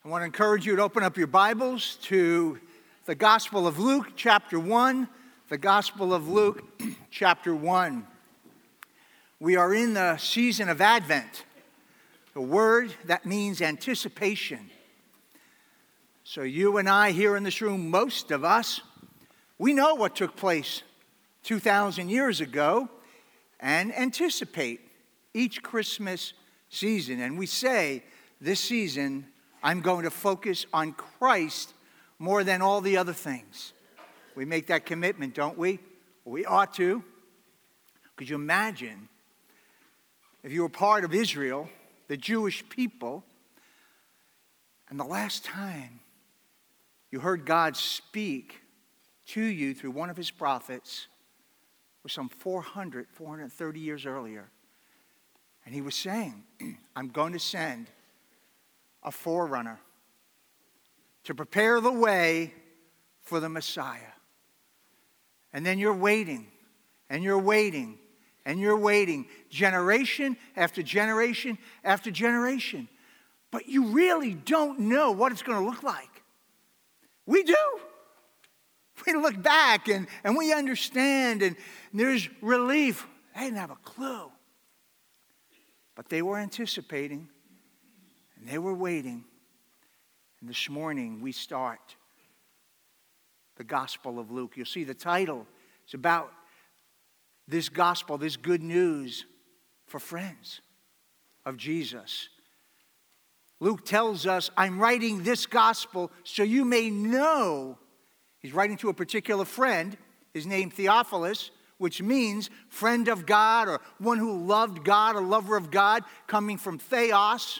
I want to encourage you to open up your Bibles to the Gospel of Luke, chapter 1. The Gospel of Luke, chapter 1. We are in the season of Advent, a word that means anticipation. So you and I here in this room, most of us, we know what took place 2,000 years ago and anticipate each Christmas season. And we say, this season, I'm going to focus on Christ more than all the other things. We make that commitment, don't we? We ought to. Could you imagine if you were part of Israel, the Jewish people, and the last time you heard God speak to you through one of his prophets was some 430 years earlier. And he was saying, I'm going to send a forerunner to prepare the way for the Messiah. And then you're waiting, and you're waiting, and you're waiting, generation after generation after generation. But you really don't know what it's going to look like. We do. We look back and we understand, and there's relief. They didn't have a clue. But they were anticipating, and they were waiting. And this morning we start the Gospel of Luke. You'll see the title is about this gospel, this good news for friends of Jesus. Luke tells us, I'm writing this gospel so you may know. He's writing to a particular friend, his name Theophilus, which means friend of God or one who loved God, a lover of God, coming from Theos,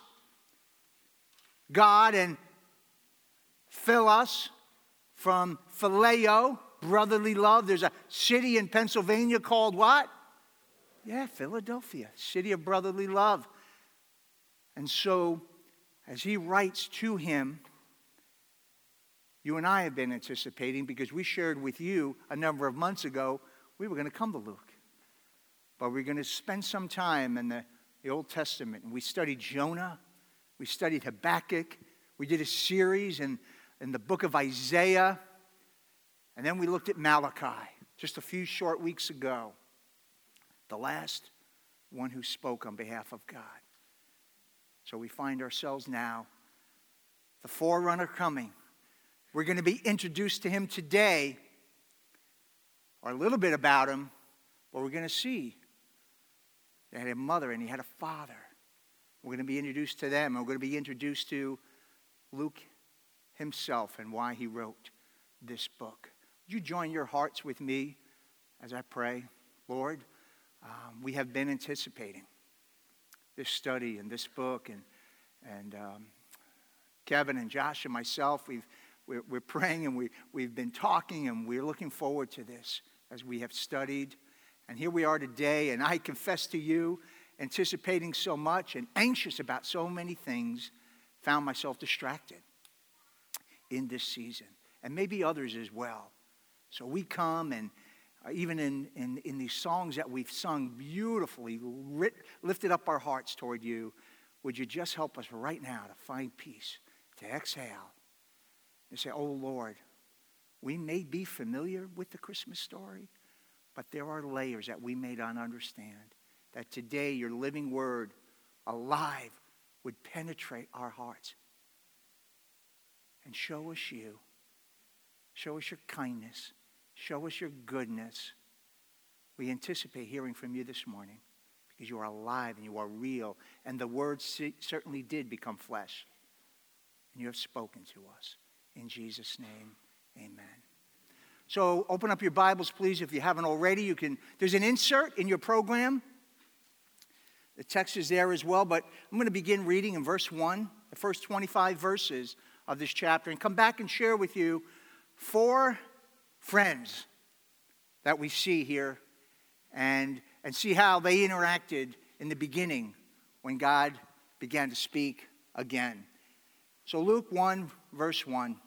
God, and Philos, from Phileo, brotherly love. There's a city in Pennsylvania called what? Yeah, Philadelphia, city of brotherly love. And so, as he writes to him, you and I have been anticipating, because we shared with you a number of months ago, we were going to come to Luke. But we're going to spend some time in the Old Testament. And we studied Jonah. We studied Habakkuk. We did a series in the book of Isaiah. And then we looked at Malachi just a few short weeks ago. The last one who spoke on behalf of God. So we find ourselves now, the forerunner coming. We're going to be introduced to him today, or a little bit about him, but we're going to see he had a mother and he had a father. We're going to be introduced to them, and we're going to be introduced to Luke himself and why he wrote this book. Would you join your hearts with me as I pray? Lord, we have been anticipating this study and this book, and Kevin and Josh and myself, we're praying, and we've been talking, and we're looking forward to this as we have studied. And here we are today, and I confess to you, anticipating so much and anxious about so many things, found myself distracted in this season, and maybe others as well. So we come, and even in these songs that we've sung beautifully, lifted up our hearts toward you, would you just help us right now to find peace, to exhale, and say, oh Lord, we may be familiar with the Christmas story, but there are layers that we may not understand, that today your living word, alive, would penetrate our hearts and show us you. Show us your kindness. Show us your goodness. We anticipate hearing from you this morning because you are alive and you are real. And the word certainly did become flesh. And you have spoken to us. In Jesus' name, amen. So open up your Bibles, please, if you haven't already. There's an insert in your program. The text is there as well, but I'm going to begin reading in verse 1, the first 25 verses of this chapter, and come back and share with you 4 friends that we see here, and see how they interacted in the beginning when God began to speak again. So Luke 1, verse 1.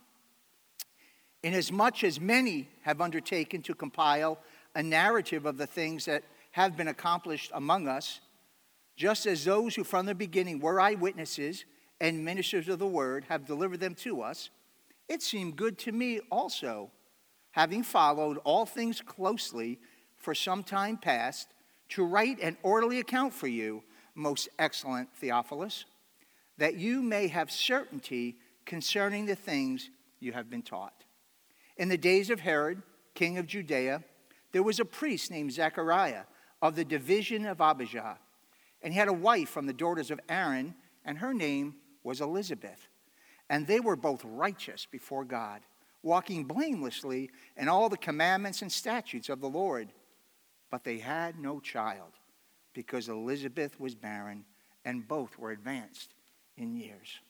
Inasmuch as many have undertaken to compile a narrative of the things that have been accomplished among us, just as those who from the beginning were eyewitnesses, and ministers of the word have delivered them to us, it seemed good to me also, having followed all things closely for some time past, to write an orderly account for you, most excellent Theophilus, that you may have certainty concerning the things you have been taught. In the days of Herod, king of Judea, there was a priest named Zechariah of the division of Abijah, and he had a wife from the daughters of Aaron, and her name was Elizabeth. And they were both righteous before God, walking blamelessly in all the commandments and statutes of the Lord. But they had no child, because Elizabeth was barren, and both were advanced in years.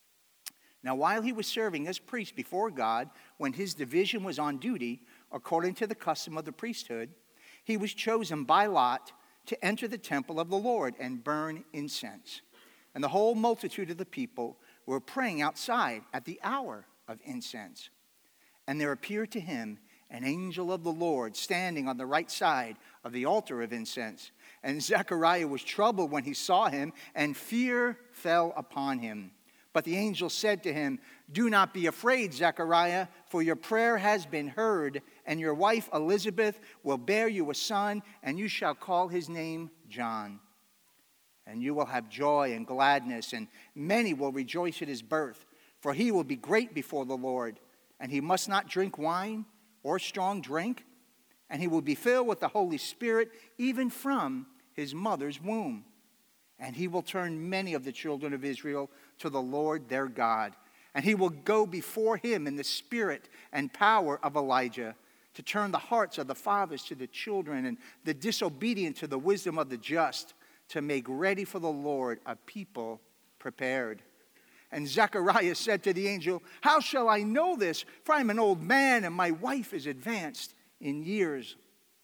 Now, while he was serving as priest before God, when his division was on duty, according to the custom of the priesthood, he was chosen by lot to enter the temple of the Lord and burn incense. And the whole multitude of the people were praying outside at the hour of incense. And there appeared to him an angel of the Lord standing on the right side of the altar of incense. And Zechariah was troubled when he saw him, and fear fell upon him. But the angel said to him, "Do not be afraid, Zechariah, for your prayer has been heard, and your wife Elizabeth will bear you a son, and you shall call his name John. And you will have joy and gladness, and many will rejoice at his birth, for he will be great before the Lord, and he must not drink wine or strong drink, and he will be filled with the Holy Spirit even from his mother's womb. And he will turn many of the children of Israel to the Lord their God. And he will go before him in the spirit and power of Elijah, to turn the hearts of the fathers to the children, and the disobedient to the wisdom of the just, to make ready for the Lord a people prepared." And Zechariah said to the angel, "How shall I know this? For I am an old man, and my wife is advanced in years."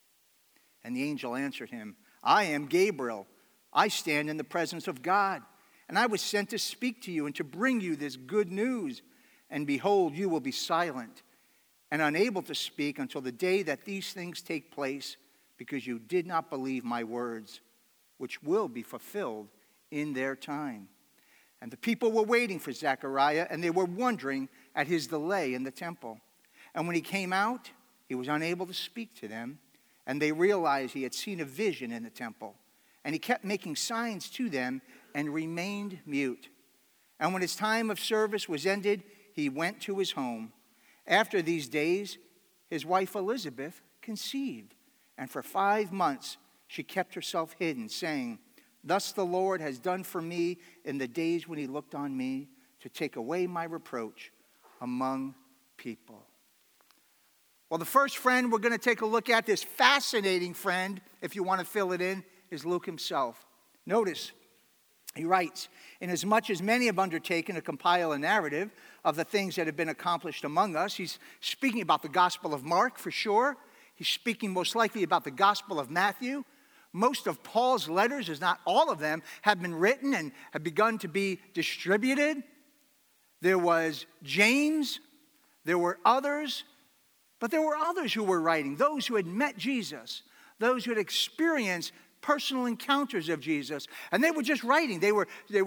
And the angel answered him, "I am Gabriel. I stand in the presence of God, and I was sent to speak to you and to bring you this good news. And behold, you will be silent and unable to speak until the day that these things take place, because you did not believe my words, which will be fulfilled in their time." And the people were waiting for Zechariah, and they were wondering at his delay in the temple. And when he came out, he was unable to speak to them, and they realized he had seen a vision in the temple. And he kept making signs to them and remained mute. And when his time of service was ended, he went to his home. After these days, his wife Elizabeth conceived, and for 5 months she kept herself hidden, saying, "Thus the Lord has done for me in the days when he looked on me to take away my reproach among people." Well, the first friend we're going to take a look at, this fascinating friend, if you want to fill it in, is Luke himself. Notice, he writes, "Inasmuch as many have undertaken to compile a narrative of the things that have been accomplished among us," he's speaking about the Gospel of Mark for sure. He's speaking most likely about the Gospel of Matthew. Most of Paul's letters, as not all of them, have been written and have begun to be distributed. There was James, there were others, but there were others who were writing, those who had met Jesus, those who had experienced personal encounters of Jesus, and they were just writing. They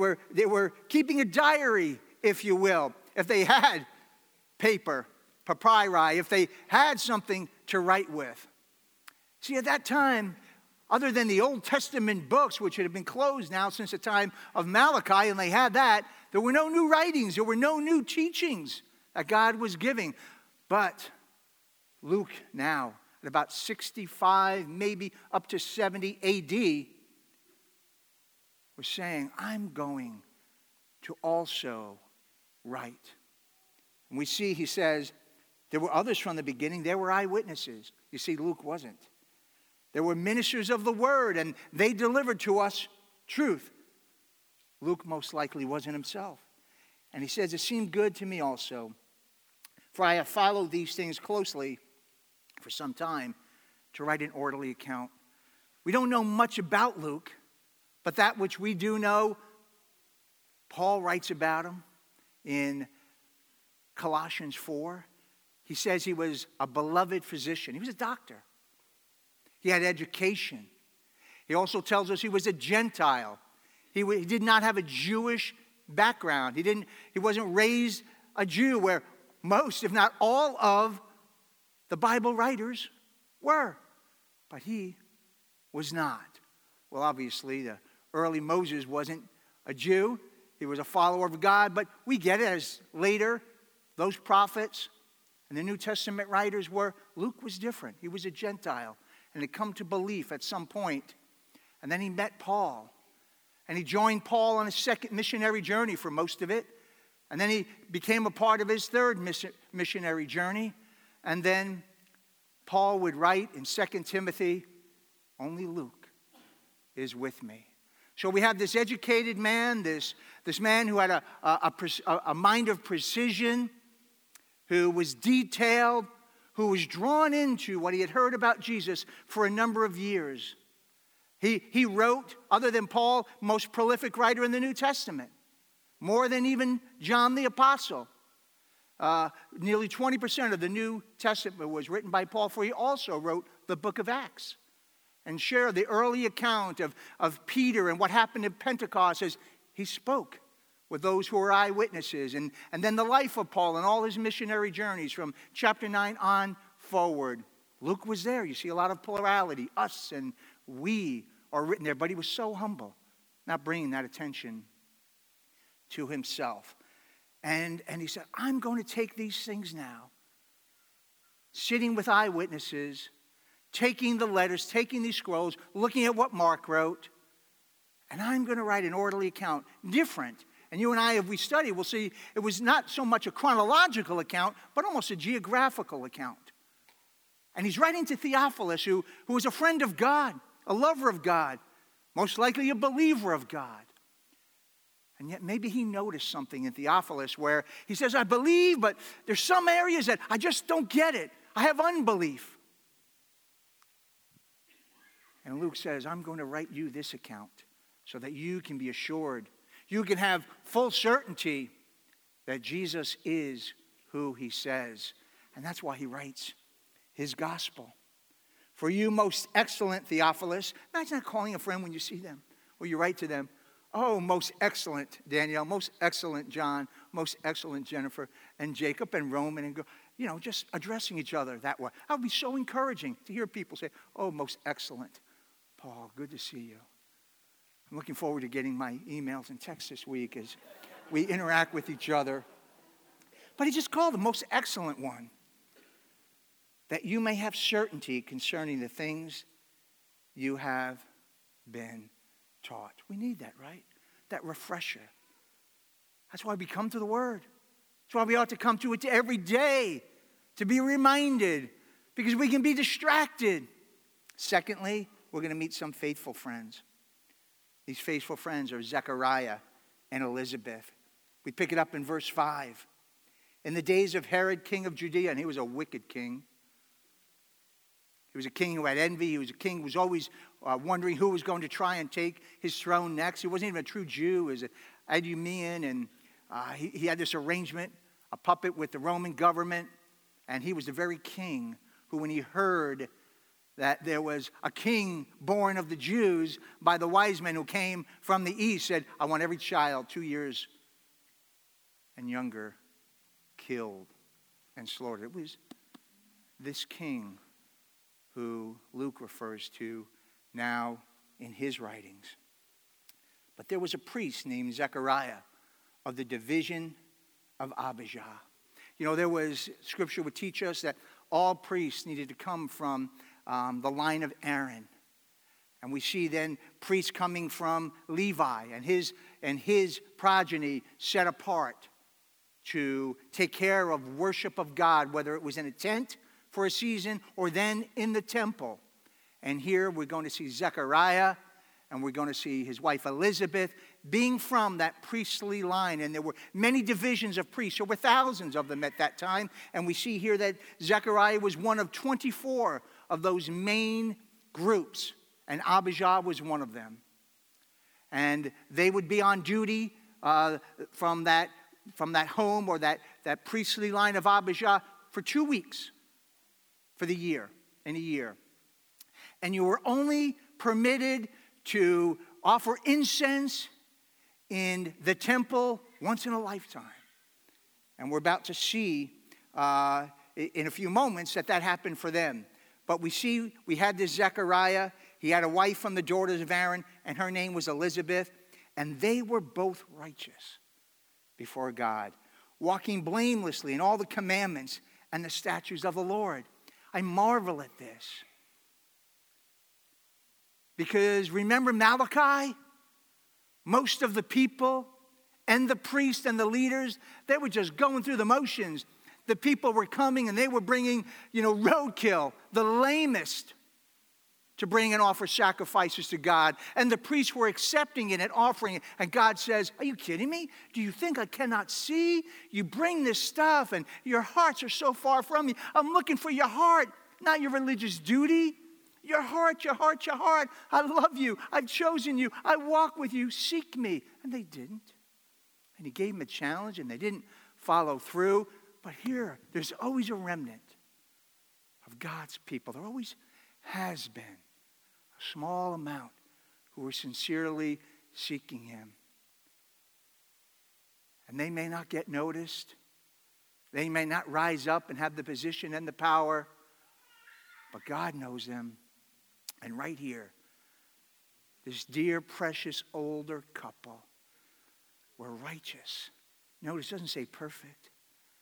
were keeping a diary, if you will, if they had paper, papyri, if they had something to write with. See, at that time, other than the Old Testament books, which had been closed now since the time of Malachi, and they had that, there were no new writings, there were no new teachings that God was giving. But Luke now, at about 65, maybe up to 70 AD, was saying, "I'm going to also write." And we see, he says, there were others from the beginning. There were eyewitnesses. You see, Luke wasn't. There were ministers of the word, and they delivered to us truth. Luke most likely wasn't himself. And he says, "It seemed good to me also, for I have followed these things closely for some time, to write an orderly account." We don't know much about Luke, but that which we do know, Paul writes about him in Colossians 4. He says he was a beloved physician. He was a doctor. He had education. He also tells us he was a Gentile. He did not have a Jewish background. He wasn't raised a Jew where most, if not all, of the Bible writers were. But he was not. Well, obviously, the early Moses wasn't a Jew. He was a follower of God, but we get it as later those prophets and the New Testament writers were. Luke was different. He was a Gentile and had come to belief at some point. And then he met Paul. And he joined Paul on his second missionary journey for most of it. And then he became a part of his third missionary journey. And then Paul would write in 2 Timothy, only Luke is with me. So we have this educated man, this man who had a mind of precision, who was detailed, who was drawn into what he had heard about Jesus for a number of years. He wrote, other than Paul, most prolific writer in the New Testament, more than even John the Apostle. Nearly 20% of the New Testament was written by Paul, for he also wrote the book of Acts and shared the early account of Peter and what happened at Pentecost as he spoke with those who were eyewitnesses. And then the life of Paul and all his missionary journeys from chapter 9 on forward. Luke was there. You see a lot of plurality. Us and we are written there. But he was so humble, not bringing that attention to himself. And he said, I'm going to take these things now, sitting with eyewitnesses, taking the letters, taking these scrolls, looking at what Mark wrote, and I'm going to write an orderly account, different. And you and I, if we study, we'll see it was not so much a chronological account, but almost a geographical account. And he's writing to Theophilus, who was a friend of God, a lover of God, most likely a believer of God. And yet maybe he noticed something in Theophilus where he says, I believe, but there's some areas that I just don't get it. I have unbelief. And Luke says, I'm going to write you this account so that you can be assured. You can have full certainty that Jesus is who he says. And that's why he writes his gospel. For you, most excellent Theophilus. Imagine not calling a friend when you see them, or you write to them, oh, most excellent Danielle, most excellent John, most excellent Jennifer, and Jacob, and Roman, and just addressing each other that way. That would be so encouraging to hear people say, oh, most excellent Paul, good to see you. I'm looking forward to getting my emails and texts this week as we interact with each other. But he just called the most excellent one, that you may have certainty concerning the things you have been taught. We need that, right? That refresher. That's why we come to the Word. That's why we ought to come to it every day, to be reminded, because we can be distracted. Secondly, we're going to meet some faithful friends. These faithful friends are Zechariah and Elizabeth. We pick it up in verse 5. In the days of Herod, king of Judea, and he was a wicked king. He was a king who had envy. He was a king who was always wondering who was going to try and take his throne next. He wasn't even a true Jew. He was an Idumean, and he had this arrangement, a puppet with the Roman government. And he was the very king who, when he heard that there was a king born of the Jews by the wise men who came from the east, said, I want every child 2 years and younger killed and slaughtered. It was this king who Luke refers to now in his writings. But there was a priest named Zechariah of the division of Abijah. Scripture would teach us that all priests needed to come from the line of Aaron. And we see then priests coming from Levi and his progeny set apart to take care of worship of God, whether it was in a tent for a season or then in the temple. And here we're going to see Zechariah, and we're going to see his wife Elizabeth being from that priestly line. And there were many divisions of priests. There were thousands of them at that time. And we see here that Zechariah was one of 24 of those main groups. And Abijah was one of them. And they would be on duty from that home or that priestly line of Abijah for 2 weeks for the year, in a year. And you were only permitted to offer incense in the temple once in a lifetime. And we're about to see in a few moments that happened for them. But we had this Zechariah. He had a wife from the daughters of Aaron, and her name was Elizabeth. And they were both righteous before God, walking blamelessly in all the commandments and the statutes of the Lord. I marvel at this. Because remember Malachi? Most of the people and the priests and the leaders, they were just going through the motions. The people were coming and they were bringing, roadkill, the lamest, to bring and offer sacrifices to God. And the priests were accepting it and offering it. And God says, are you kidding me? Do you think I cannot see? You bring this stuff and your hearts are so far from me. I'm looking for your heart, not your religious duty. Your heart, your heart, your heart. I love you. I've chosen you. I walk with you. Seek me. And they didn't. And he gave them a challenge and they didn't follow through. But here, there's always a remnant of God's people. There always has been a small amount who are sincerely seeking him. And they may not get noticed. They may not rise up and have the position and the power. But God knows them. And right here, this dear, precious, older couple were righteous. Notice it doesn't say perfect.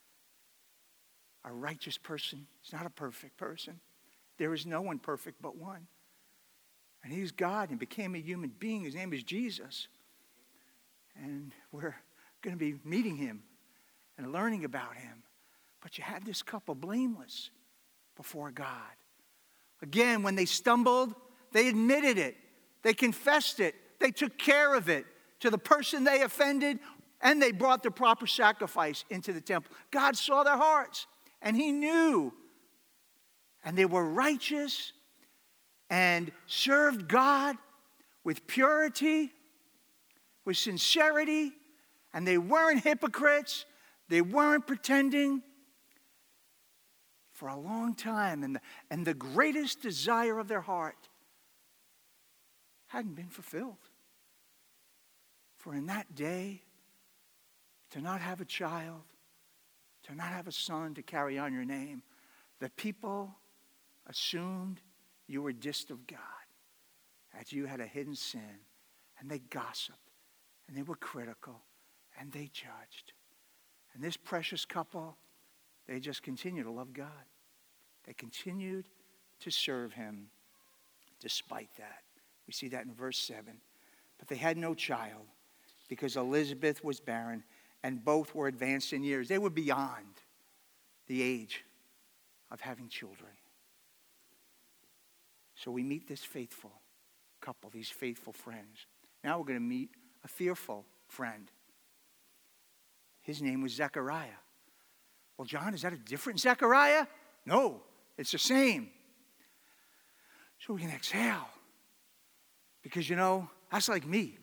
A righteous person is not a perfect person. There is no one perfect but one. And he's God and became a human being. His name is Jesus. And we're going to be meeting him and learning about him. But you had this couple blameless before God. Again, when they stumbled, they admitted it. They confessed it. They took care of it to the person they offended, and they brought the proper sacrifice into the temple. God saw their hearts, and he knew. And they were righteous and served God with purity, with sincerity, and they weren't hypocrites. They weren't pretending. For a long time, and the greatest desire of their heart hadn't been fulfilled. For in that day, to not have a child, to not have a son to carry on your name, the people assumed you were distant of God, that you had a hidden sin, and they gossiped, and they were critical, and they judged. And this precious couple, they just continued to love God. They continued to serve him despite that. We see that in verse 7. But they had no child because Elizabeth was barren and both were advanced in years. They were beyond the age of having children. So we meet this faithful couple, these faithful friends. Now we're going to meet a fearful friend. His name was Zechariah. Well, John, is that a different Zechariah? No, it's the same. So we can exhale. Because, that's like me.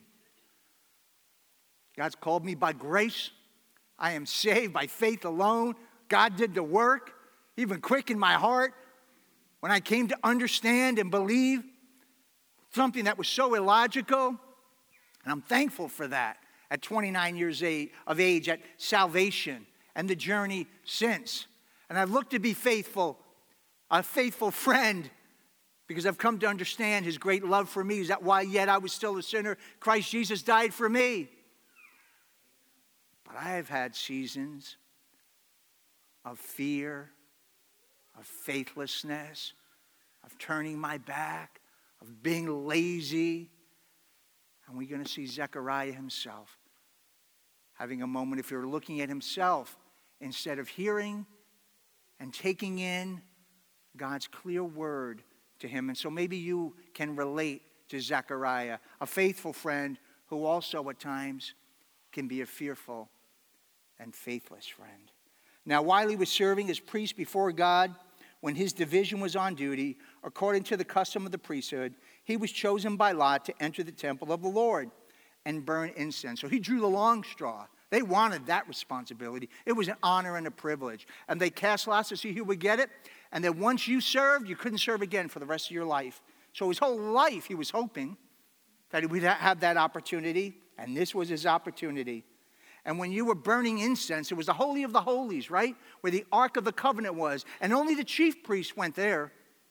God's called me by grace. I am saved by faith alone. God did the work, even quickened my heart when I came to understand and believe something that was so illogical. And I'm thankful for that at 29 years of age, at salvation and the journey since. And I've looked to be faithful, a faithful friend, because I've come to understand his great love for me. Is that why yet I was still a sinner, Christ Jesus died for me? But I have had seasons of fear, of faithlessness, of turning my back, of being lazy. And we're going to see Zechariah himself having a moment, if you're looking at himself, instead of hearing and taking in God's clear word to him. And so maybe you can relate to Zechariah, a faithful friend who also at times can be a fearful and faithless friend. Now, while he was serving as priest before God, when his division was on duty, according to the custom of the priesthood, he was chosen by lot to enter the temple of the Lord and burn incense. So he drew the long straw. They wanted that responsibility. It was an honor and a privilege. And they cast lots to see who would get it. And then once you served, you couldn't serve again for the rest of your life. So his whole life he was hoping that he would have that opportunity. And this was his opportunity. And when you were burning incense, it was the Holy of the Holies, right? Where the Ark of the Covenant was. And only the chief priests went there.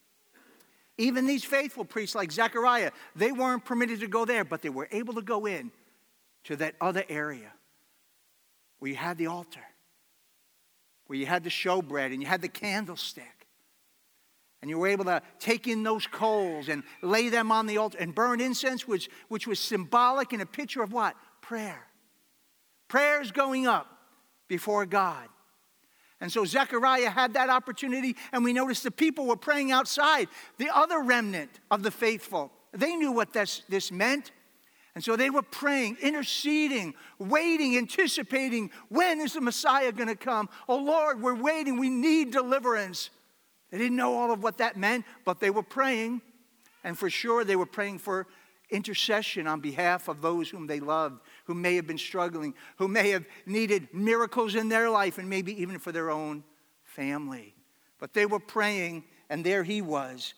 Even these faithful priests like Zechariah, they weren't permitted to go there, but they were able to go in to that other area where you had the altar, where you had the showbread and you had the candlestick. And you were able to take in those coals and lay them on the altar and burn incense, which was symbolic and a picture of what? Prayer. Prayers going up before God. And so Zechariah had that opportunity, and we noticed the people were praying outside. The other remnant of the faithful, they knew what this meant. And so they were praying, interceding, waiting, anticipating, when is the Messiah going to come? Oh Lord, we're waiting, we need deliverance. They didn't know all of what that meant, but they were praying. And for sure they were praying for intercession on behalf of those whom they loved, who may have been struggling, who may have needed miracles in their life, and maybe even for their own family. But they were praying, and there he was,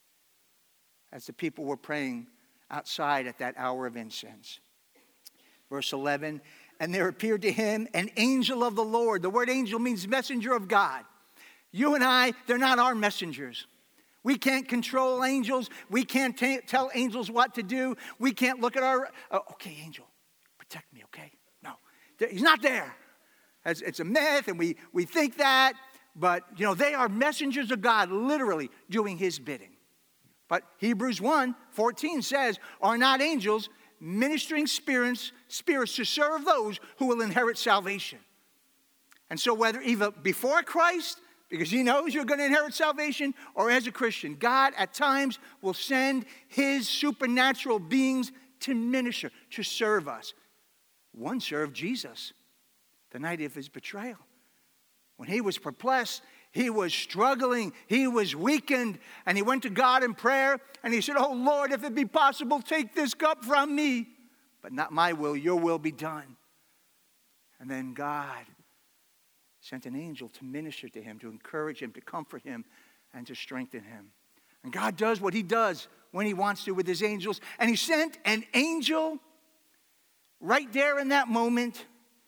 as the people were praying outside at that hour of incense. Verse 11, and there appeared to him an angel of the Lord. The word angel means messenger of God. You and I, they're not our messengers. We can't control angels. We can't tell angels what to do. We can't look at our, okay, angel, protect me, okay? No, he's not there. It's a myth, and we think that. But, they are messengers of God, literally doing his bidding. But Hebrews 1:14 says, are not angels ministering spirits to serve those who will inherit salvation? And so whether either before Christ, because he knows you're going to inherit salvation, or as a Christian, God at times will send his supernatural beings to minister, to serve us. One served Jesus the night of his betrayal. When he was perplexed, he was struggling, he was weakened, and he went to God in prayer, and he said, oh Lord, if it be possible, take this cup from me, but not my will, your will be done. And then God sent an angel to minister to him, to encourage him, to comfort him, and to strengthen him. And God does what he does when he wants to with his angels. And he sent an angel right there in that moment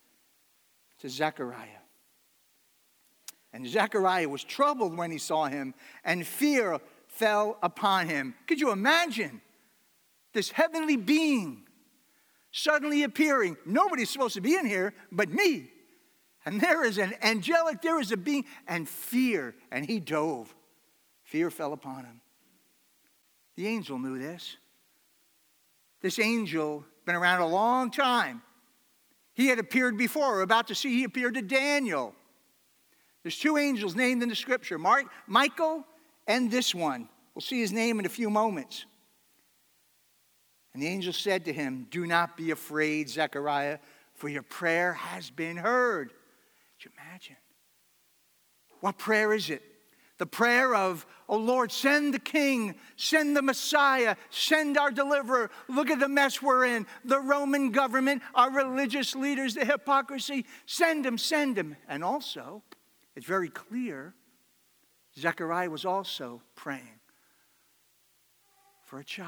to Zechariah. And Zechariah was troubled when he saw him, and fear fell upon him. Could you imagine this heavenly being suddenly appearing? Nobody's supposed to be in here but me. And there is a being, and fear, and he dove. Fear fell upon him. The angel knew this. This angel been around a long time. He had appeared before. We're about to see he appeared to Daniel. There's two angels named in the scripture, Michael and this one. We'll see his name in a few moments. And the angel said to him, do not be afraid, Zechariah, for your prayer has been heard. Could you imagine? What prayer is it? The prayer of, oh Lord, send the King, send the Messiah, send our deliverer. Look at the mess we're in. The Roman government, our religious leaders, the hypocrisy. Send him, send him. And also, it's very clear, Zechariah was also praying for a child.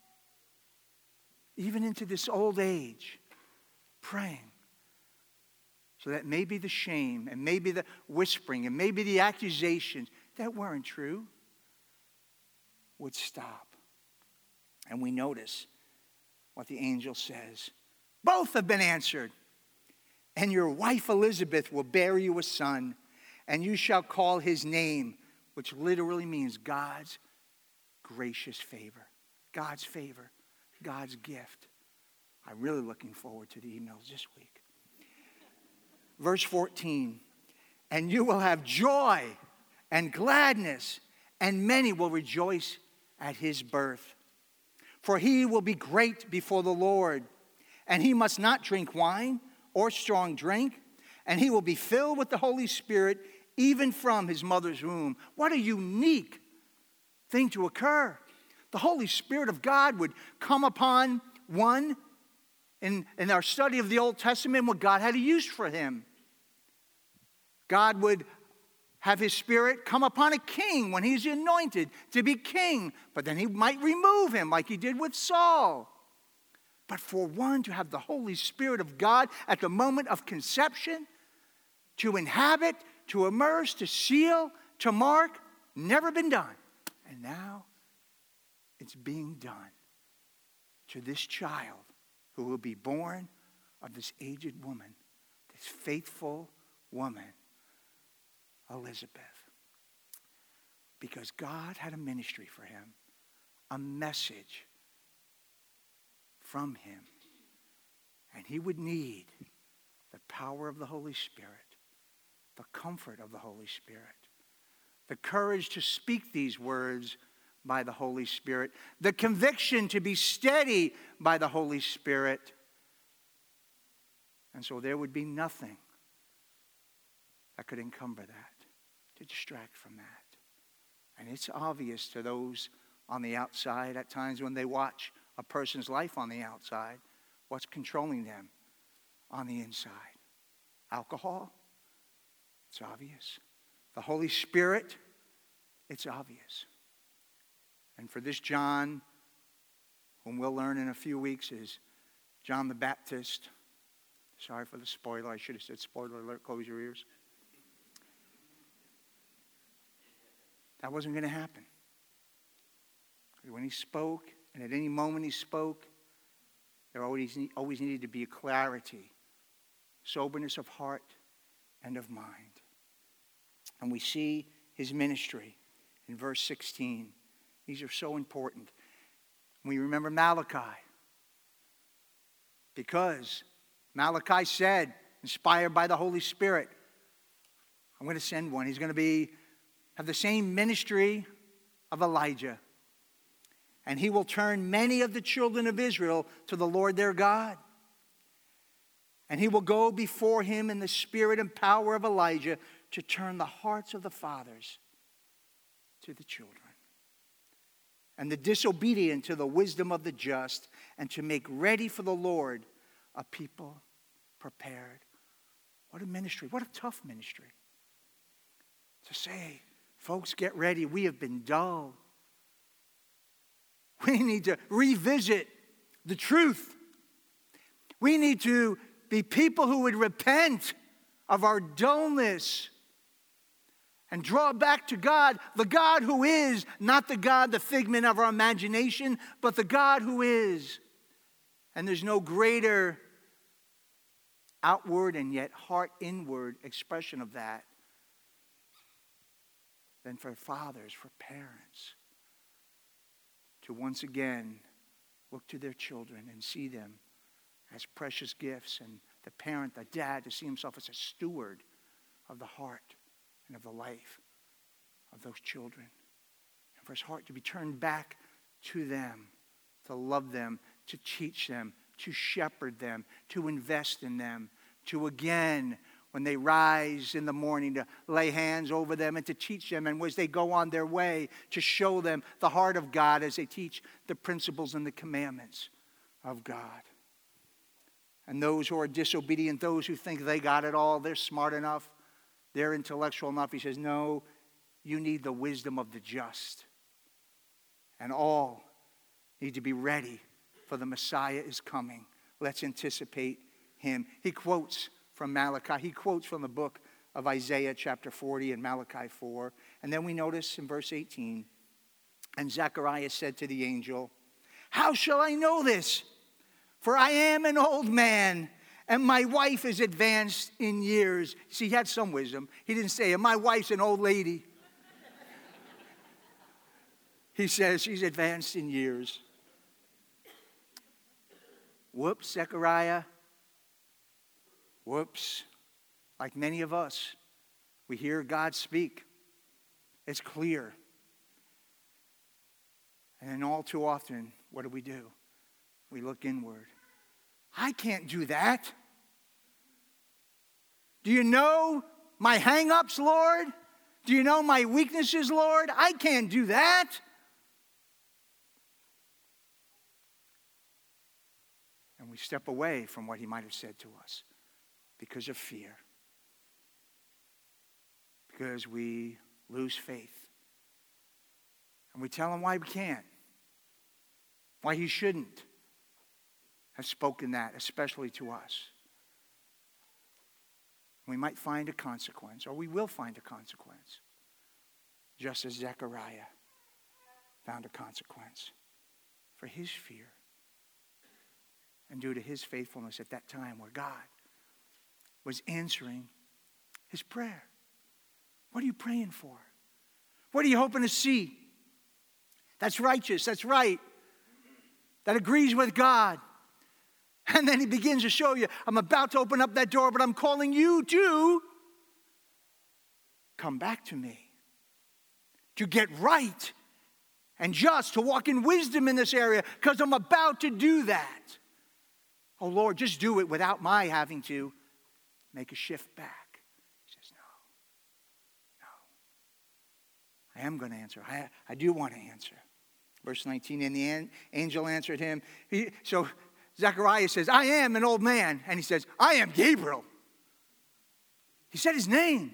Even into this old age, praying. So that maybe the shame and maybe the whispering and maybe the accusations that weren't true would stop. And we notice what the angel says. Both have been answered. And your wife Elizabeth will bear you a son, and you shall call his name, which literally means God's gracious favor. God's favor. God's gift. I'm really looking forward to the emails this week. Verse 14, and you will have joy and gladness, and many will rejoice at his birth. For he will be great before the Lord, and he must not drink wine or strong drink, and he will be filled with the Holy Spirit even from his mother's womb. What a unique thing to occur. The Holy Spirit of God would come upon one in our study of the Old Testament, what God had used for him. God would have his Spirit come upon a king when he's anointed to be king, but then he might remove him like he did with Saul. But for one to have the Holy Spirit of God at the moment of conception, to inhabit, to immerse, to seal, to mark, never been done. And now it's being done to this child who will be born of this aged woman, this faithful woman, Elizabeth. Because God had a ministry for him, a message from him. And he would need the power of the Holy Spirit, the comfort of the Holy Spirit, the courage to speak these words by the Holy Spirit, the conviction to be steady by the Holy Spirit. And so there would be nothing that could encumber that, to distract from that. And it's obvious to those on the outside at times when they watch a person's life on the outside, what's controlling them on the inside. Alcohol, it's obvious. The Holy Spirit, it's obvious. And for this John, whom we'll learn in a few weeks, is John the Baptist. Sorry for the spoiler. I should have said spoiler alert. Close your ears. That wasn't going to happen. When he spoke, and at any moment he spoke, there always needed to be a clarity, soberness of heart and of mind. And we see his ministry in verse 16. These are so important. We remember Malachi, because Malachi said, inspired by the Holy Spirit, I'm going to send one. He's going to have the same ministry of Elijah. And he will turn many of the children of Israel to the Lord their God. And he will go before him in the spirit and power of Elijah to turn the hearts of the fathers to the children, and the disobedient to the wisdom of the just, and to make ready for the Lord a people prepared. What a ministry. What a tough ministry. To say, folks, get ready. We have been dull. We need to revisit the truth. We need to be people who would repent of our dullness and draw back to God, the God who is, not the God, the figment of our imagination, but the God who is. And there's no greater outward and yet heart inward expression of that than for fathers, for parents, to once again look to their children and see them as precious gifts, and the parent, the dad, to see himself as a steward of the heart and of the life of those children. And for his heart to be turned back to them, to love them, to teach them, to shepherd them, to invest in them, to again, when they rise in the morning, to lay hands over them and to teach them, and as they go on their way, to show them the heart of God as they teach the principles and the commandments of God. And those who are disobedient, those who think they got it all, they're smart enough, they're intellectual enough, he says, no, you need the wisdom of the just. And all need to be ready, for the Messiah is coming. Let's anticipate him. He quotes from Malachi. He quotes from the book of Isaiah chapter 40 and Malachi 4. And then we notice in verse 18, and Zechariah said to the angel, how shall I know this? For I am an old man, and my wife is advanced in years. See, he had some wisdom. He didn't say, and my wife's an old lady. He says she's advanced in years. Whoops, Zechariah. Whoops. Like many of us, we hear God speak. It's clear. And then all too often, what do? We look inward. I can't do that. Do you know my hang-ups, Lord? Do you know my weaknesses, Lord? I can't do that. And we step away from what he might have said to us because of fear. Because we lose faith. And we tell him why we can't. Why he shouldn't. has spoken that, especially to us. We might find a consequence, or we will find a consequence, just as Zechariah found a consequence for his fear and due to his faithfulness at that time where God was answering his prayer. What are you praying for? What are you hoping to see? That's righteous, that's right, that agrees with God. And then he begins to show you, I'm about to open up that door, but I'm calling you to come back to me, to get right and just, to walk in wisdom in this area, because I'm about to do that. Oh, Lord, just do it without my having to make a shift back. He says, no. I am going to answer. I do want to answer. Verse 19, and the angel answered him. So Zechariah says, I am an old man. And he says, I am Gabriel. He said his name.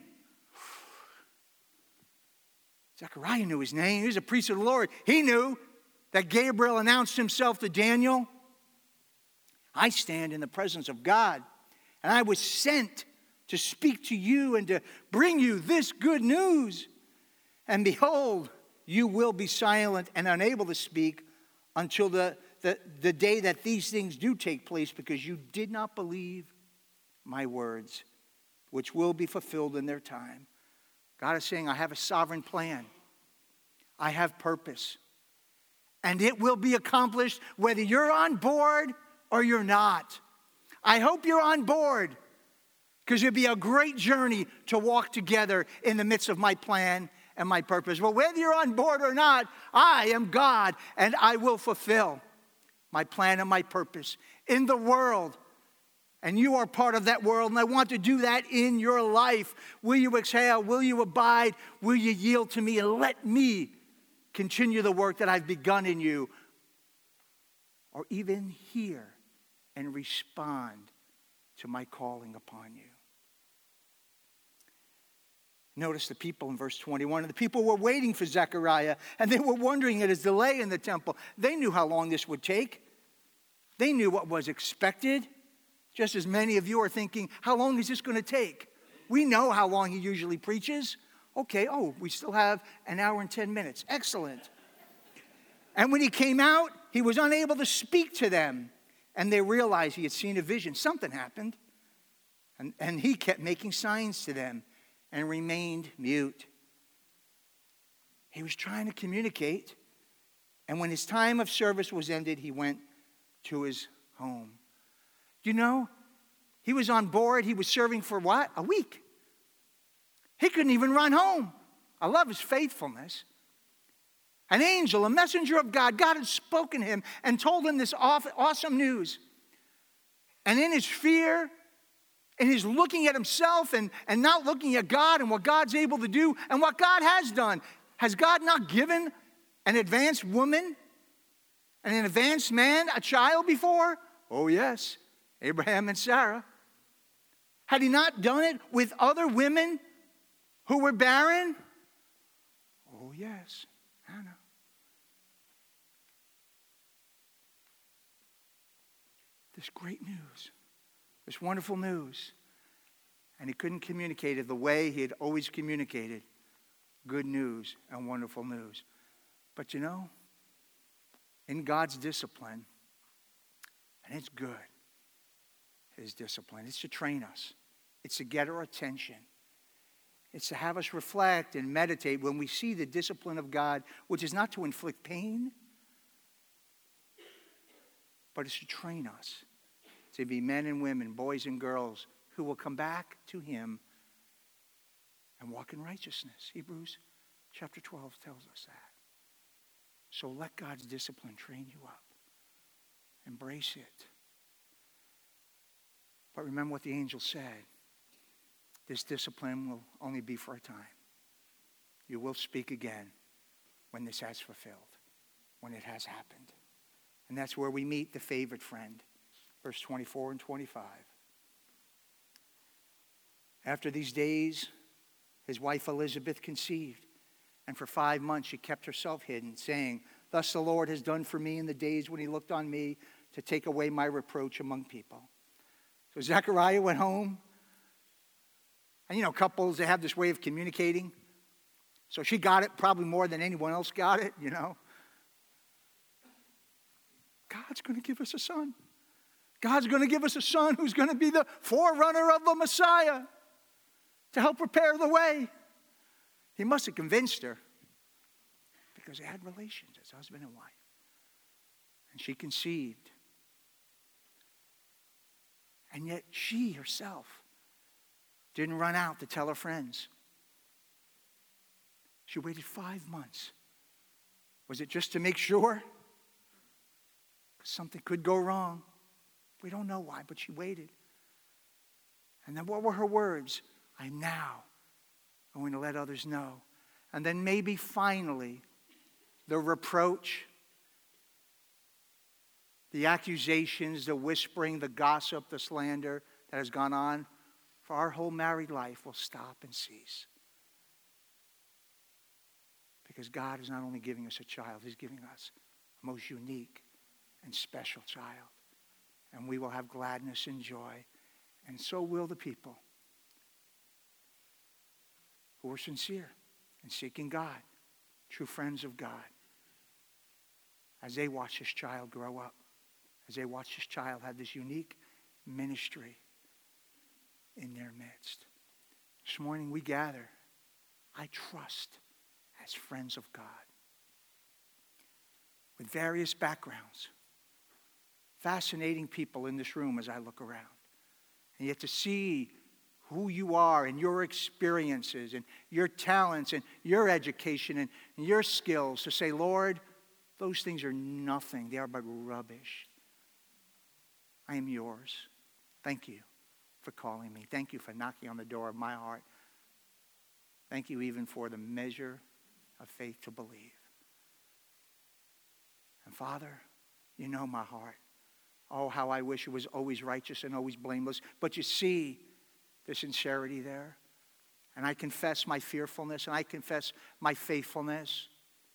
Zechariah knew his name. He was a priest of the Lord. He knew that Gabriel announced himself to Daniel. I stand in the presence of God, and I was sent to speak to you and to bring you this good news. And behold, you will be silent and unable to speak until the day that these things do take place, because you did not believe my words, which will be fulfilled in their time. God is saying, I have a sovereign plan. I have purpose. And it will be accomplished whether you're on board or you're not. I hope you're on board, because it'd be a great journey to walk together in the midst of my plan and my purpose. Well, whether you're on board or not, I am God, and I will fulfill my plan and my purpose in the world. And you are part of that world, and I want to do that in your life. Will you exhale? Will you abide? Will you yield to me and let me continue the work that I've begun in you? Or even hear and respond to my calling upon you. Notice the people in verse 21. The people were waiting for Zechariah, and they were wondering at his delay in the temple. They knew how long this would take. They knew what was expected. Just as many of you are thinking, how long is this going to take? We know how long he usually preaches. Okay, we still have an hour and 10 minutes. Excellent. And when he came out, he was unable to speak to them. And they realized he had seen a vision. Something happened. And he kept making signs to them and remained mute. He was trying to communicate. And when his time of service was ended, he went to his home. You know, he was on board. He was serving for what? A week. He couldn't even run home. I love his faithfulness. An angel, a messenger of God, God had spoken to him and told him this awesome news. And in his fear, in his looking at himself and not looking at God and what God's able to do and what God has done, has God not given an advanced woman and an advanced man a child before? Oh, yes. Abraham and Sarah. Had he not done it with other women who were barren? Oh, yes. Hannah. This great news, this wonderful news. And he couldn't communicate it the way he had always communicated good news and wonderful news. But you know, in God's discipline, and it's good, his discipline, it's to train us. It's to get our attention. It's to have us reflect and meditate when we see the discipline of God, which is not to inflict pain, but it's to train us to be men and women, boys and girls, who will come back to him and walk in righteousness. Hebrews chapter 12 tells us that. So let God's discipline train you up. Embrace it. But remember what the angel said. This discipline will only be for a time. You will speak again when this has fulfilled, when it has happened. And that's where we meet the favored friend. Verse 24 and 25. After these days, his wife Elizabeth conceived. And for 5 months she kept herself hidden, saying, Thus the Lord has done for me in the days when he looked on me to take away my reproach among people. So Zechariah went home. And couples, they have this way of communicating. So she got it probably more than anyone else got it, God's going to give us a son. God's going to give us a son who's going to be the forerunner of the Messiah to help prepare the way. He must have convinced her because they had relations as husband and wife. And she conceived. And yet she herself didn't run out to tell her friends. She waited 5 months. Was it just to make sure? Because something could go wrong. We don't know why, but she waited. And then what were her words? I'm now going to let others know. And then maybe finally, the reproach, the accusations, the whispering, the gossip, the slander that has gone on for our whole married life will stop and cease. Because God is not only giving us a child, He's giving us a most unique and special child. And we will have gladness and joy. And so will the people who are sincere in seeking God, true friends of God, as they watch this child grow up, as they watch this child have this unique ministry in their midst. This morning we gather, I trust, as friends of God, with various backgrounds, fascinating people in this room as I look around. And yet to see who you are and your experiences and your talents and your education and your skills, to say, Lord, those things are nothing. They are but rubbish. I am yours. Thank you for calling me. Thank you for knocking on the door of my heart. Thank you even for the measure of faith to believe. And Father, you know my heart. Oh, how I wish it was always righteous and always blameless. But you see the sincerity there. And I confess my fearfulness and I confess my faithfulness.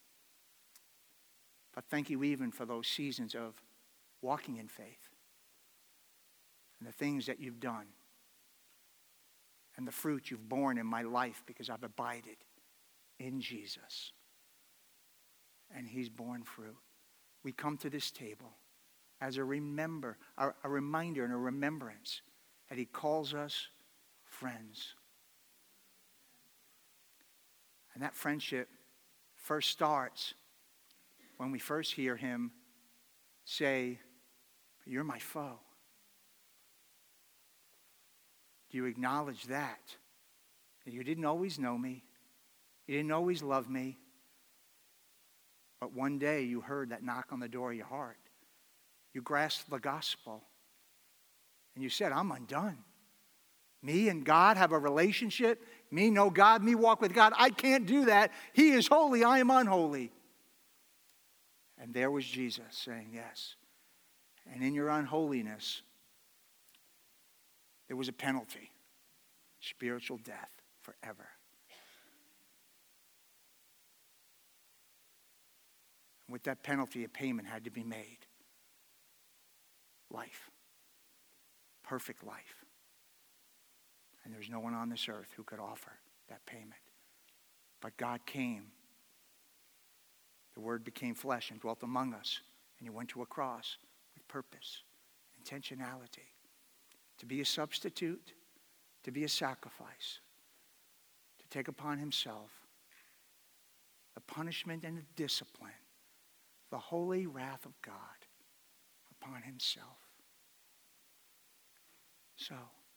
But thank you even for those seasons of walking in faith and the things that you've done and the fruit you've borne in my life because I've abided in Jesus. And He's borne fruit. We come to this table as a reminder and a remembrance that He calls us friends. And that friendship first starts when we first hear Him say, you're my foe. Do you acknowledge that? That you didn't always know me. You didn't always love me. But one day you heard that knock on the door of your heart. You grasped the gospel. And you said, I'm undone. Me and God have a relationship. Me know God. Me walk with God. I can't do that. He is holy. I am unholy. And there was Jesus saying yes. And in your unholiness, there was a penalty. Spiritual death forever. And with that penalty, a payment had to be made. Life. Perfect life. And there's no one on this earth who could offer that payment. But God came. The Word became flesh and dwelt among us. And He went to a cross with purpose, intentionality. To be a substitute, to be a sacrifice. To take upon Himself the punishment and the discipline, the holy wrath of God upon Himself. So,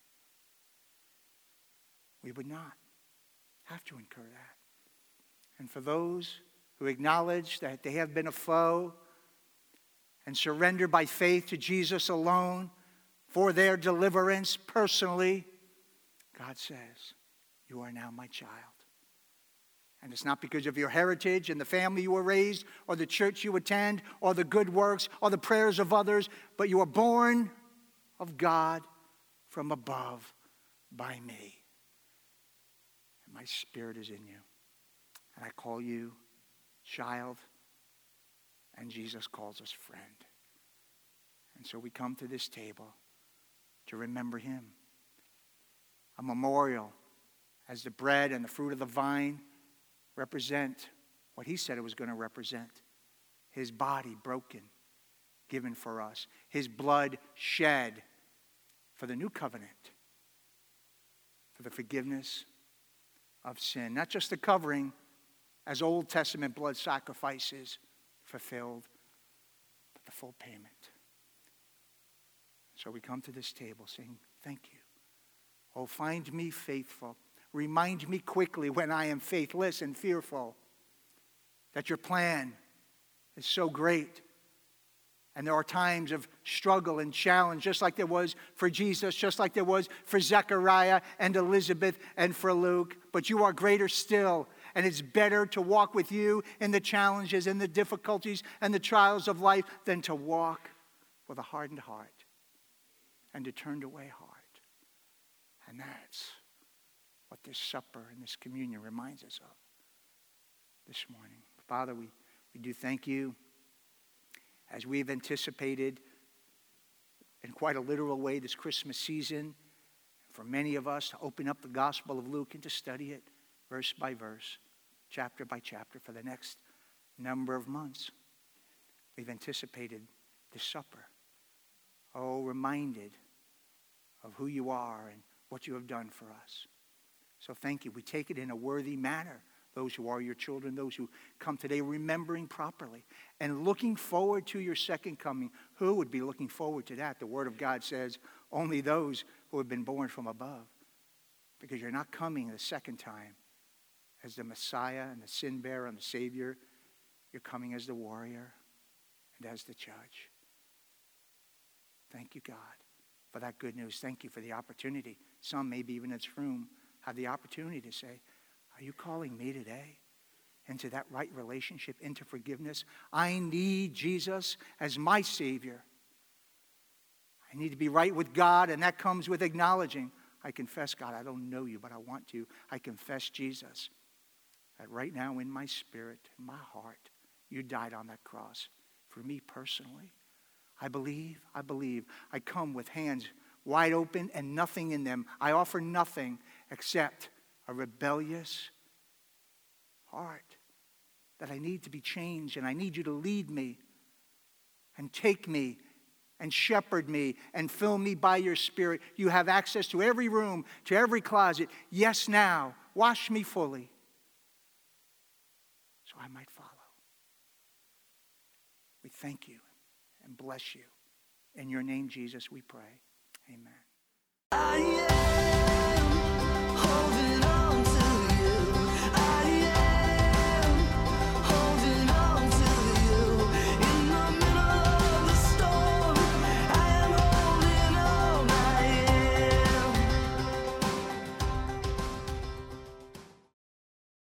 we would not have to incur that. And for those who acknowledge that they have been a foe and surrender by faith to Jesus alone for their deliverance personally, God says, you are now my child. And it's not because of your heritage and the family you were raised or the church you attend or the good works or the prayers of others, but you are born of God from above by me. And my Spirit is in you. And I call you child, and Jesus calls us friend. And so we come to this table to remember him. A memorial as the bread and the fruit of the vine represent what he said it was going to represent. His body broken, given for us. His blood shed for the new covenant, for the forgiveness of sin. Not just the covering as Old Testament blood sacrifices fulfilled, but the full payment. So we come to this table saying, thank you. Oh, find me faithful. Remind me quickly when I am faithless and fearful that your plan is so great. And there are times of struggle and challenge, just like there was for Jesus, just like there was for Zechariah and Elizabeth and for Luke. But you are greater still. And it's better to walk with you in the challenges and the difficulties and the trials of life than to walk with a hardened heart and a turned away heart. And that's what this supper and this communion reminds us of this morning. Father, we do thank you as we've anticipated in quite a literal way this Christmas season, for many of us to open up the Gospel of Luke and to study it verse by verse, chapter by chapter for the next number of months. We've anticipated this supper. Oh, reminded of who you are and what you have done for us. So thank you. We take it in a worthy manner. Those who are your children, those who come today remembering properly and looking forward to your second coming. Who would be looking forward to that? The Word of God says only those who have been born from above. Because you're not coming the second time as the Messiah and the sin bearer and the Savior. You're coming as the warrior and as the judge. Thank you, God, for that good news. Thank you for the opportunity. Some, maybe even in this room, have the opportunity to say, are you calling me today into that right relationship, into forgiveness? I need Jesus as my Savior. I need to be right with God, and that comes with acknowledging. I confess, God, I don't know you, but I want to. I confess, Jesus, that right now in my spirit, in my heart, you died on that cross for me personally. I believe. I come with hands wide open and nothing in them. I offer nothing except a rebellious heart that I need to be changed, and I need you to lead me and take me and shepherd me and fill me by your Spirit. You have access to every room, to every closet. Yes, now, wash me fully so I might follow. We thank you and bless you. In your name, Jesus, we pray. Amen.